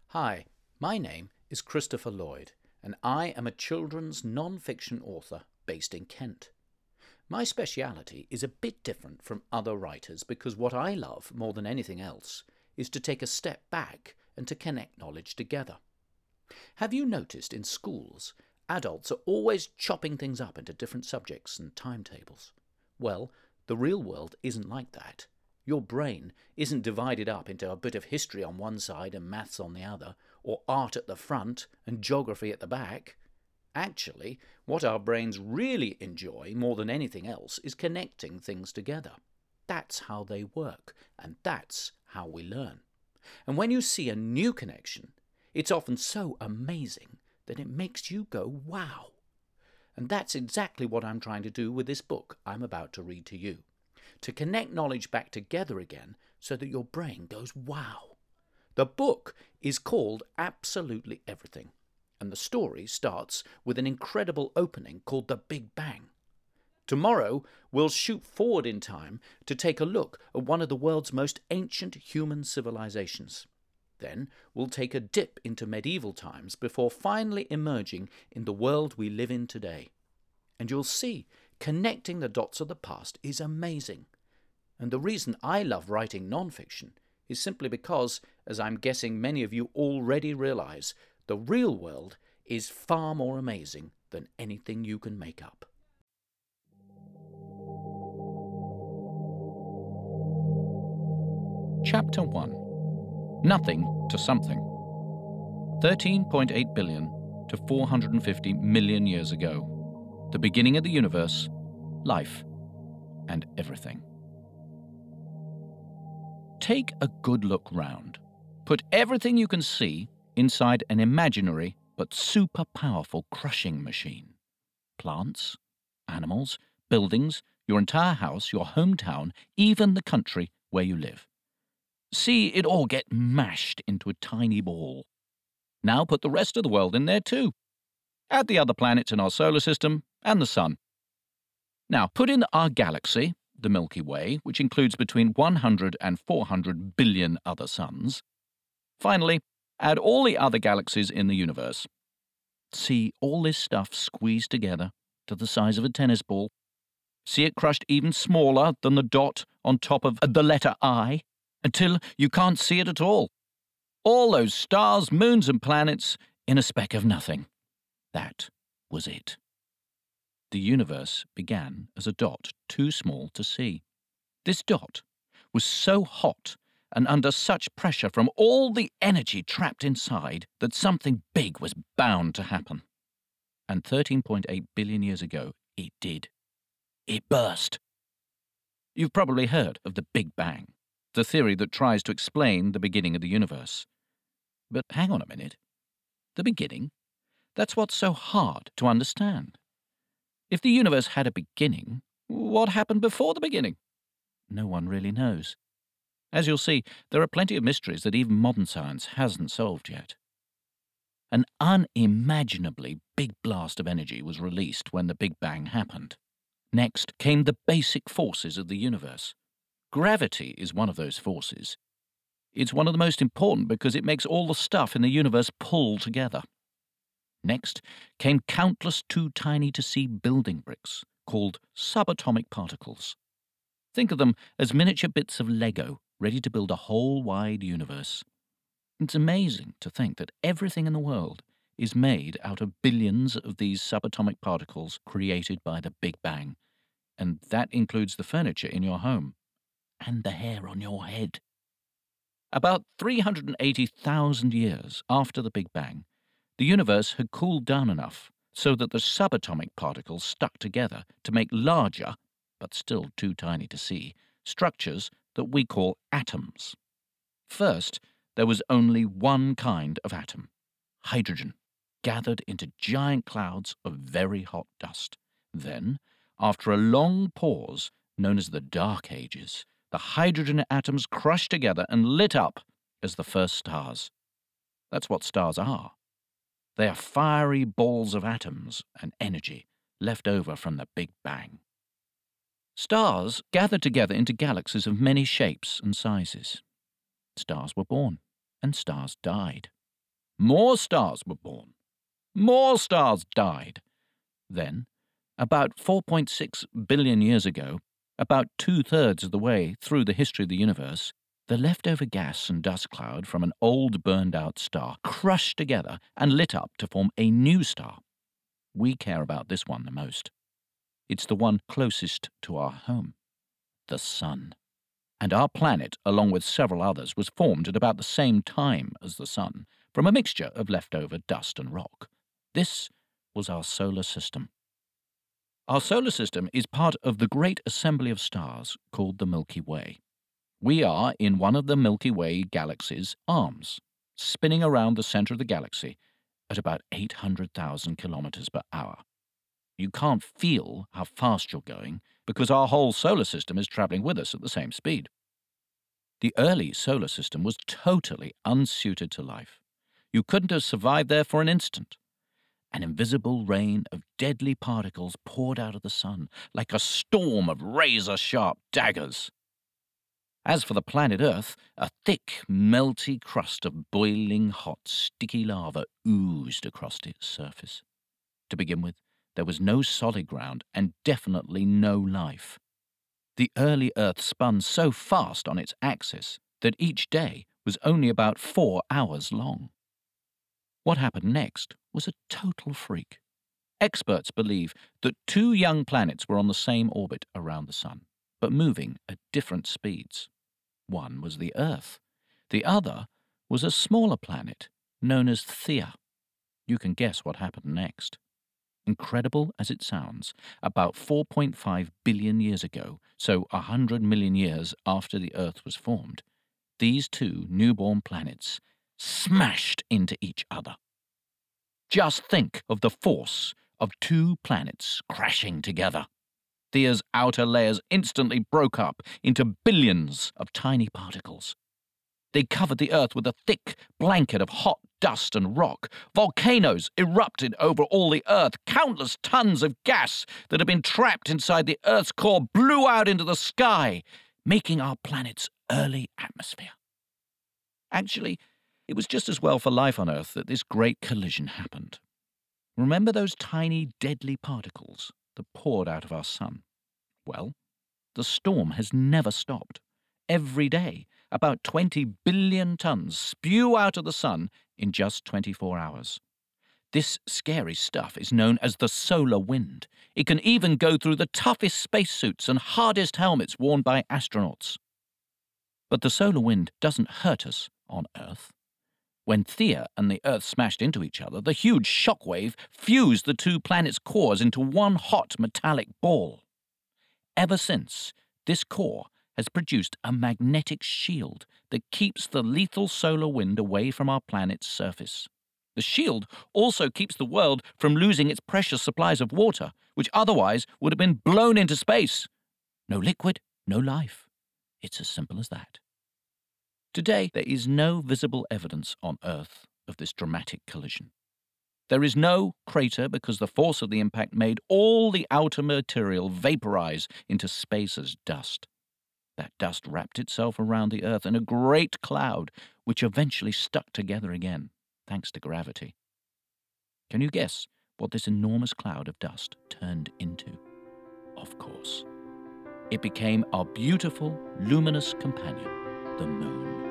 Hi, my name is Christopher Lloyd, and I am a children's non-fiction author based in Kent. My speciality is a bit different from other writers because what I love more than anything else is to take a step back and to connect knowledge together. Have you noticed in schools, adults are always chopping things up into different subjects and timetables? Well, the real world isn't like that. Your brain isn't divided up into a bit of history on one side and maths on the other, or art at the front and geography at the back. Actually, what our brains really enjoy more than anything else is connecting things together. That's how they work, and that's how we learn. And when you see a new connection, it's often so amazing that it makes you go, wow. And that's exactly what I'm trying to do with this book I'm about to read to you. To connect knowledge back together again so that your brain goes, wow. The book is called Absolutely Everything, and the story starts with an incredible opening called The Big Bang. Tomorrow, we'll shoot forward in time to take a look at one of the world's most ancient human civilizations. Then we'll take a dip into medieval times before finally emerging in the world we live in today. And you'll see, connecting the dots of the past is amazing. And the reason I love writing non-fiction is simply because, as I'm guessing many of you already realize, the real world is far more amazing than anything you can make up. Chapter 1. Nothing to something. 13.8 billion to 450 million years ago. The beginning of the universe, life, and everything. Take a good look round. Put everything you can see inside an imaginary but super powerful crushing machine. Plants, animals, buildings, your entire house, your hometown, even the country where you live. See it all get mashed into a tiny ball. Now put the rest of the world in there too. Add the other planets in our solar system and the sun. Now put in our galaxy, the Milky Way, which includes between 100 and 400 billion other suns. Finally, add all the other galaxies in the universe. See all this stuff squeezed together to the size of a tennis ball. See it crushed even smaller than the dot on top of the letter I, until you can't see it at all. All those stars, moons, and planets in a speck of nothing. That was it. The universe began as a dot too small to see. This dot was so hot and under such pressure from all the energy trapped inside that something big was bound to happen. And 13.8 billion years ago, it did. It burst. You've probably heard of the Big Bang, the theory that tries to explain the beginning of the universe. But hang on a minute. The beginning? That's what's so hard to understand. If the universe had a beginning, what happened before the beginning? No one really knows. As you'll see, there are plenty of mysteries that even modern science hasn't solved yet. An unimaginably big blast of energy was released when the Big Bang happened. Next came the basic forces of the universe. Gravity is one of those forces. It's one of the most important because it makes all the stuff in the universe pull together. Next came countless too tiny to see building bricks called subatomic particles. Think of them as miniature bits of Lego ready to build a whole wide universe. It's amazing to think that everything in the world is made out of billions of these subatomic particles created by the Big Bang, and that includes the furniture in your home and the hair on your head. About 380,000 years after the Big Bang, the universe had cooled down enough so that the subatomic particles stuck together to make larger, but still too tiny to see, structures that we call atoms. First, there was only one kind of atom, hydrogen, gathered into giant clouds of very hot dust. Then, after a long pause known as the Dark Ages, the hydrogen atoms crushed together and lit up as the first stars. That's what stars are. They are fiery balls of atoms and energy left over from the Big Bang. Stars gathered together into galaxies of many shapes and sizes. Stars were born, and stars died. more stars were born. More stars died. Then, about 4.6 billion years ago, about 2/3 of the way through the history of the universe, the leftover gas and dust cloud from an old burned-out star crushed together and lit up to form a new star. We care about this one the most. It's the one closest to our home, the Sun. And our planet, along with several others, was formed at about the same time as the Sun, from a mixture of leftover dust and rock. This was our solar system. Our solar system is part of the great assembly of stars called the Milky Way. We are in one of the Milky Way galaxy's arms, spinning around the center of the galaxy at about 800,000 kilometers per hour. You can't feel how fast you're going because our whole solar system is traveling with us at the same speed. The early solar system was totally unsuited to life. You couldn't have survived there for an instant. An invisible rain of deadly particles poured out of the sun like a storm of razor-sharp daggers. As for the planet Earth, a thick, melty crust of boiling hot, sticky lava oozed across its surface. To begin with, there was no solid ground and definitely no life. The early Earth spun so fast on its axis that each day was only about 4 hours long. What happened next was a total freak. Experts believe that 2 young planets were on the same orbit around the Sun, but moving at different speeds. One was the Earth. The other was a smaller planet known as Theia. You can guess what happened next. Incredible as it sounds, about 4.5 billion years ago, so 100 million years after the Earth was formed, these 2 newborn planets smashed into each other. Just think of the force of 2 planets crashing together. Theia's outer layers instantly broke up into billions of tiny particles. They covered the Earth with a thick blanket of hot dust and rock. Volcanoes erupted over all the Earth. Countless tons of gas that had been trapped inside the Earth's core blew out into the sky, making our planet's early atmosphere. Actually, it was just as well for life on Earth that this great collision happened. Remember those tiny, deadly particles that poured out of our sun? Well, the storm has never stopped. Every day, about 20 billion tons spew out of the sun in just 24 hours. This scary stuff is known as the solar wind. It can even go through the toughest spacesuits and hardest helmets worn by astronauts. But the solar wind doesn't hurt us on Earth. When Theia and the Earth smashed into each other, the huge shockwave fused the 2 planets' cores into one hot metallic ball. Ever since, this core has produced a magnetic shield that keeps the lethal solar wind away from our planet's surface. The shield also keeps the world from losing its precious supplies of water, which otherwise would have been blown into space. No liquid, no life. It's as simple as that. Today, there is no visible evidence on Earth of this dramatic collision. There is no crater because the force of the impact made all the outer material vaporize into space as dust. That dust wrapped itself around the Earth in a great cloud, which eventually stuck together again, thanks to gravity. Can you guess what this enormous cloud of dust turned into? Of course. It became our beautiful, luminous companion, the Moon.